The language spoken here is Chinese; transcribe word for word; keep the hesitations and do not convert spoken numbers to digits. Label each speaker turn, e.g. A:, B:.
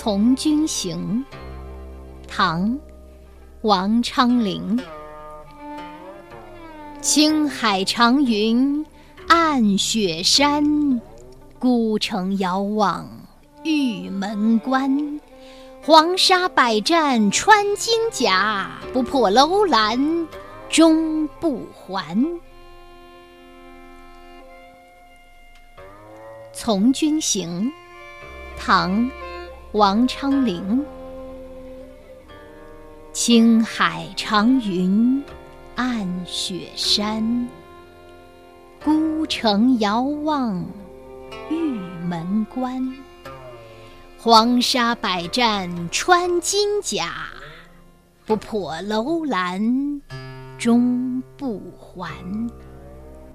A: 从军行》唐·王昌龄。青海长云暗雪山，孤城遥望玉门关。黄沙百战穿金甲，不破楼兰终不还。从军行，唐·王昌龄。青海长云暗雪山，孤城遥望玉门关。黄沙百战穿金甲，不破楼兰终不还。